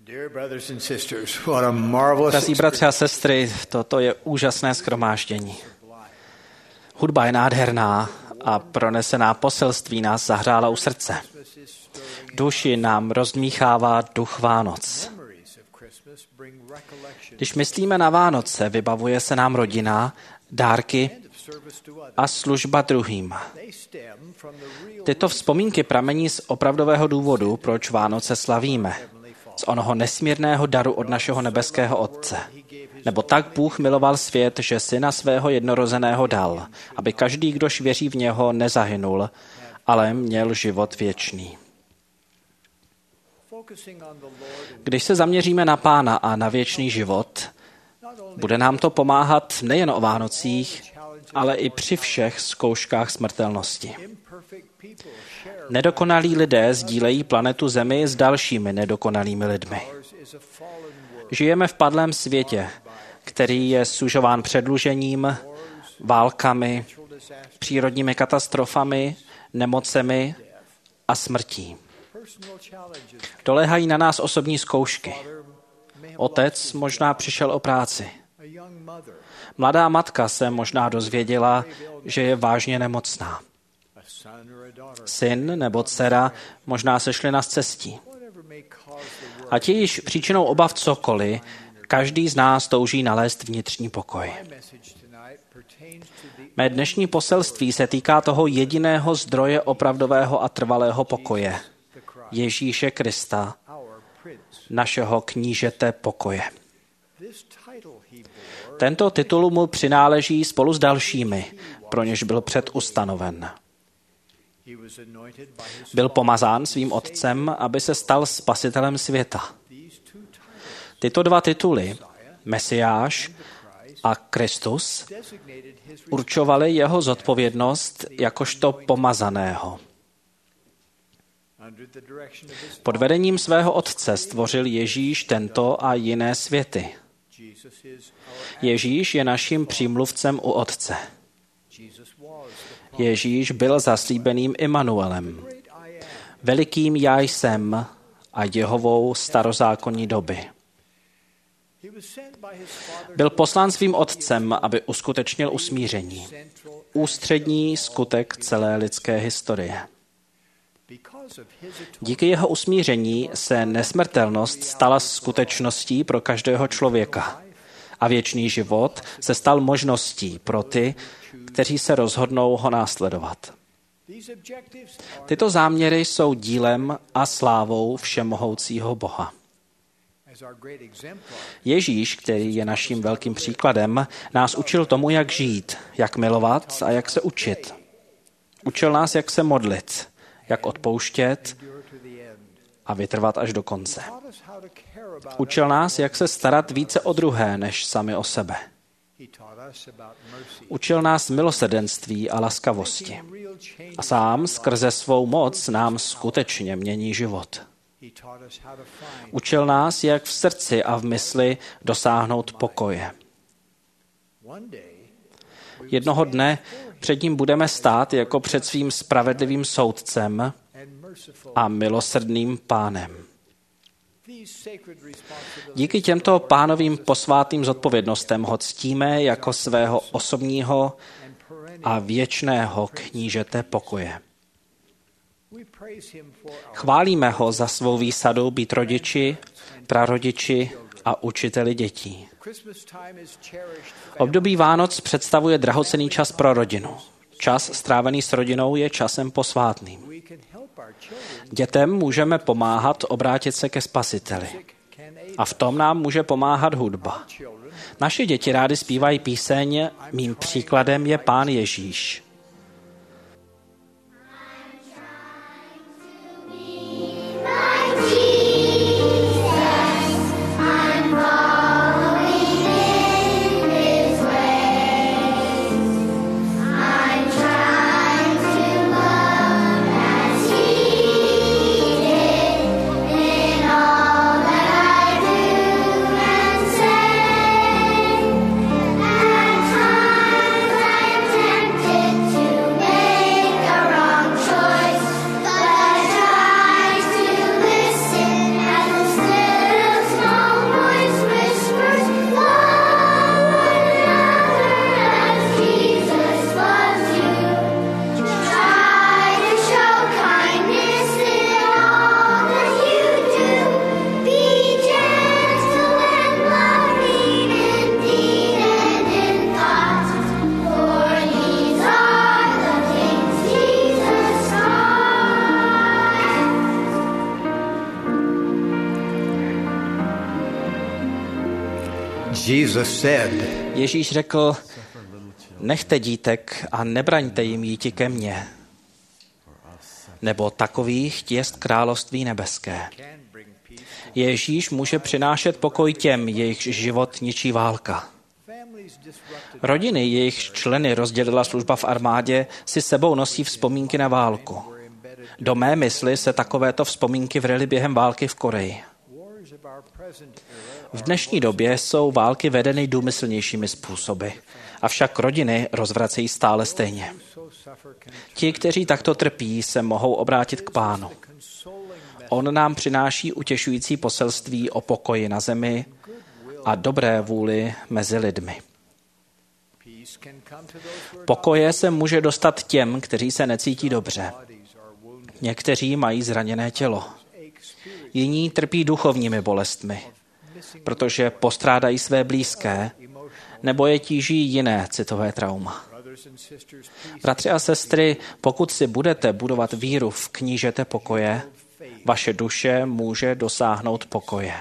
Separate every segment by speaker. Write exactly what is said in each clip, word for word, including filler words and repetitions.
Speaker 1: Drazí bratři a sestry, toto je úžasné shromáždění. Hudba je nádherná a pronesená poselství nás zahřála u srdce. Duši nám rozdmíchává duch Vánoc. Když myslíme na Vánoce, vybavuje se nám rodina, dárky a služba druhým. Tyto vzpomínky pramení z opravdového důvodu, proč Vánoce slavíme. Z onoho nesmírného daru od našeho nebeského Otce. Nebo tak Bůh miloval svět, že syna svého jednorozeného dal, aby každý, kdož věří v něho, nezahynul, ale měl život věčný. Když se zaměříme na Pána a na věčný život, bude nám to pomáhat nejen o Vánocích, ale i při všech zkouškách smrtelnosti. Nedokonalí lidé sdílejí planetu Zemi s dalšími nedokonalými lidmi. Žijeme v padlém světě, který je sužován předlužením, válkami, přírodními katastrofami, nemocemi a smrtí. Doléhají na nás osobní zkoušky. Otec možná přišel o práci. Mladá matka se možná dozvěděla, že je vážně nemocná. Syn nebo dcera možná sešli na scestí. Ať je již příčinou obav cokoliv, každý z nás touží nalézt vnitřní pokoj. Mé dnešní poselství se týká toho jediného zdroje opravdového a trvalého pokoje. Ježíše Krista, našeho knížete pokoje. Tento titul mu přináleží spolu s dalšími, pro něž byl předustanoven. Byl pomazán svým otcem, aby se stal spasitelem světa. Tyto dva tituly, Mesiáš a Kristus, určovaly jeho zodpovědnost jakožto pomazaného. Pod vedením svého otce stvořil Ježíš tento a jiné světy. Ježíš je naším přímluvcem u Otce. Ježíš byl zaslíbeným Immanuelem, velikým já jsem a Jehovou starozákonní doby. Byl poslán svým otcem, aby uskutečnil usmíření, ústřední skutek celé lidské historie. Díky jeho usmíření se nesmrtelnost stala skutečností pro každého člověka a věčný život se stal možností pro ty, kteří se rozhodnou ho následovat. Tyto záměry jsou dílem a slávou všemohoucího Boha. Ježíš, který je naším velkým příkladem, nás učil tomu, jak žít, jak milovat a jak se učit. Učil nás, jak se modlit, jak odpouštět a vytrvat až do konce. Učil nás, jak se starat více o druhé, než sami o sebe. Učil nás milosrdenství a laskavosti. A sám skrze svou moc nám skutečně mění život. Učil nás, jak v srdci a v mysli dosáhnout pokoje. Jednoho dne před ním budeme stát jako před svým spravedlivým soudcem a milosrdným Pánem. Díky těmto Pánovým posvátným zodpovědnostem ho ctíme jako svého osobního a věčného knížete pokoje. Chválíme ho za svou výsadu být rodiči, prarodiči a učiteli dětí. Období Vánoc představuje drahocenný čas pro rodinu. Čas strávený s rodinou je časem posvátným. Dětem můžeme pomáhat obrátit se ke Spasiteli. A v tom nám může pomáhat hudba. Naše děti rády zpívají píseň Mým příkladem je Pán Ježíš.
Speaker 2: Tempted Jesus said,
Speaker 1: Ježíš řekl, nechte dítek a nebraňte jim jíti ke mně, nebo takových jest království nebeské. Ježíš může přinášet pokoj těm, jejichž život ničí válka. Rodiny, jejichž členy rozdělila služba v armádě, si sebou nosí vzpomínky na válku. Do mé mysli se takovéto vzpomínky vryly během války v Koreji. V dnešní době jsou války vedeny důmyslnějšími způsoby, avšak rodiny rozvracejí stále stejně. Ti, kteří takto trpí, se mohou obrátit k Pánu. On nám přináší utěšující poselství o pokoji na zemi a dobré vůli mezi lidmi. Pokoje se může dostat těm, kteří se necítí dobře. Někteří mají zraněné tělo. Jiní trpí duchovními bolestmi, protože postrádají své blízké, nebo je tíží jiné citové trauma. Bratři a sestry, pokud si budete budovat víru v knížete pokoje, vaše duše může dosáhnout pokoje.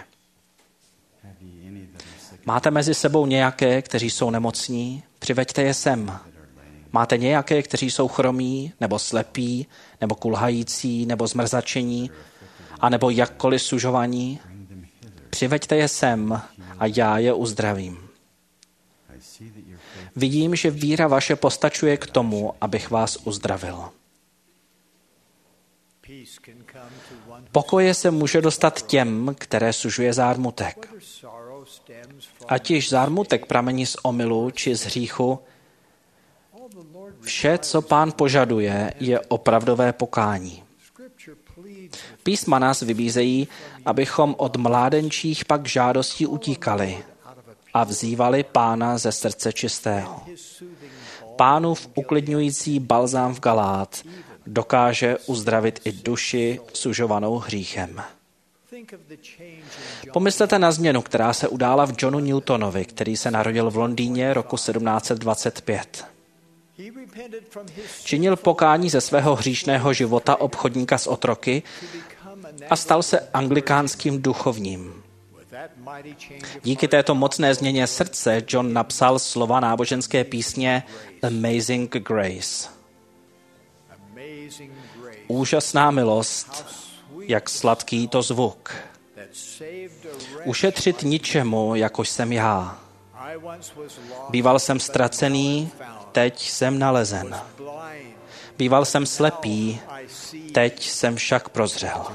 Speaker 1: Máte mezi sebou nějaké, kteří jsou nemocní? Přiveďte je sem. Máte nějaké, kteří jsou chromí, nebo slepí, nebo kulhající, nebo zmrzačení, anebo jakkoliv sužovaní? Přiveďte je sem a já je uzdravím. Vidím, že víra vaše postačuje k tomu, abych vás uzdravil. Pokoje se může dostat těm, které sužuje zármutek. Ať již zármutek pramení z omylu či z hříchu, vše, co Pán požaduje, je opravdové pokání. Písma nás vybízejí, abychom od mládenčích pak žádostí utíkali a vzývali Pána ze srdce čistého. Pánův uklidňující balzám v Galát dokáže uzdravit i duši sužovanou hříchem. Pomyslete na změnu, která se udála v Johnu Newtonovi, který se narodil v Londýně roku sedmnáct set dvacet pět. Činil pokání ze svého hříšného života obchodníka s otroky a stal se anglikánským duchovním. Díky této mocné změně srdce John napsal slova náboženské písně Amazing Grace. Úžasná milost, jak sladký to zvuk. Ušetřit ničemu, jakož jsem já. Býval jsem ztracený, teď jsem nalezen. Býval jsem slepý, teď jsem však prozřel.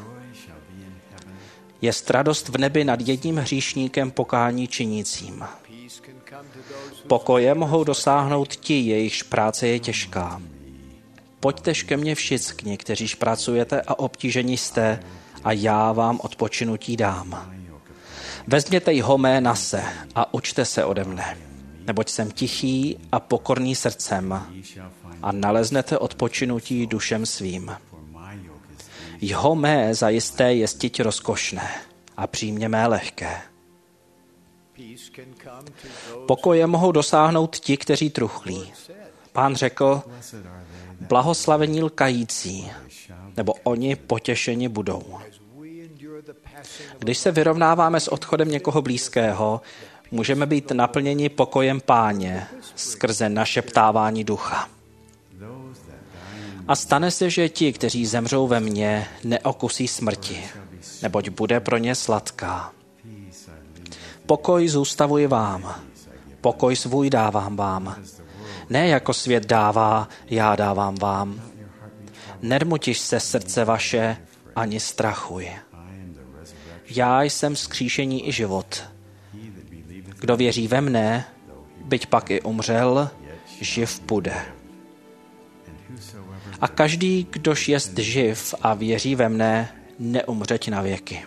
Speaker 1: Je radost v nebi nad jedním hříšníkem pokání činícím. Pokoje mohou dosáhnout ti, jejichž práce je těžká. Pojďtež ke mně všichni, kteříž pracujete a obtížení jste, a já vám odpočinutí dám. Vezměte jho mé nase a učte se ode mne, neboť jsem tichý a pokorný srdcem a naleznete odpočinutí dušem svým. Jho mé zajisté je stiť rozkošné a přímě mé lehké. Pokoje mohou dosáhnout ti, kteří truchlí. Pán řekl, blahoslavení lkající, nebo oni potěšeni budou. Když se vyrovnáváme s odchodem někoho blízkého, můžeme být naplněni pokojem Páně skrze našeptávání ducha. A stane se, že ti, kteří zemřou ve mně, neokusí smrti, neboť bude pro ně sladká. Pokoj zůstavuji vám, pokoj svůj dávám vám. Ne jako svět dává, já dávám vám. Nermutiš se srdce vaše, ani strachuj. Já jsem vzkříšení i život. Kdo věří ve mne, byť pak i umřel, živ bude. A každý, kdož jest živ a věří ve mne, neumřeť na věky.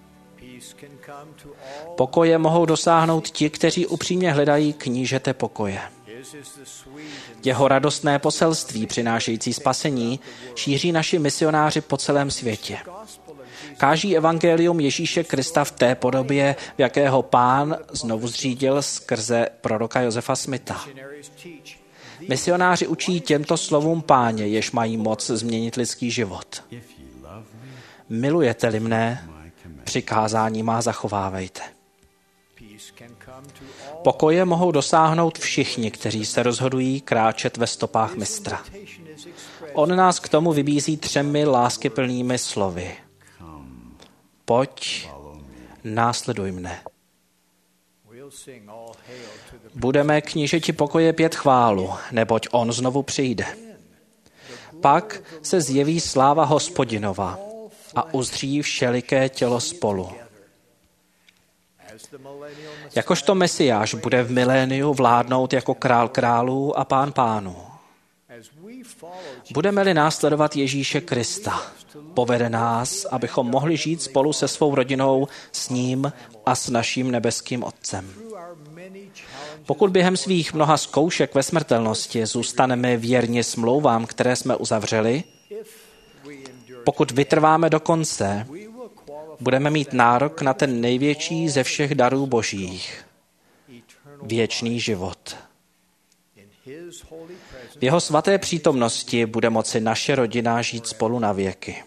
Speaker 1: Pokoje mohou dosáhnout ti, kteří upřímně hledají knížete pokoje. Jeho radostné poselství přinášející spasení šíří naši misionáři po celém světě. Káží evangelium Ježíše Krista v té podobě, v jakého Pán znovu zřídil skrze proroka Josefa Smitha. Misionáři učí těmto slovům Páně, jež mají moc změnit lidský život. Milujete-li mne, přikázání má zachovávejte. Pokoje mohou dosáhnout všichni, kteří se rozhodují kráčet ve stopách mistra. On nás k tomu vybízí třemi láskyplnými slovy. Pojď, následuj mne. Budeme knížeti pokoje pět chválu, neboť on znovu přijde. Pak se zjeví sláva Hospodinova a uzdří všeliké tělo spolu. Jakožto Mesiáš bude v miléniu vládnout jako král králů a pán pánů. Budeme-li následovat Ježíše Krista, povede nás, abychom mohli žít spolu se svou rodinou, s ním a s naším nebeským Otcem. Pokud během svých mnoha zkoušek ve smrtelnosti zůstaneme věrni smlouvám, které jsme uzavřeli, pokud vytrváme do konce, budeme mít nárok na ten největší ze všech darů božích, věčný život. V jeho svaté přítomnosti bude moci naše rodina žít spolu na věky.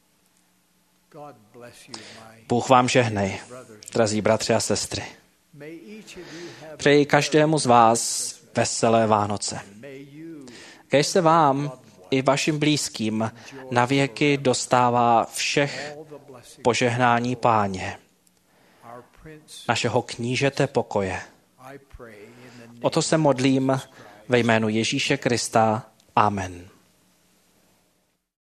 Speaker 1: Bůh vám žehnej, drazí bratři a sestry. Přeji každému z vás veselé Vánoce. Kéž se vám i vašim blízkým na věky dostává všech požehnání Páně, našeho knížete pokoje. O to se modlím ve jménu Ježíše Krista. Amen.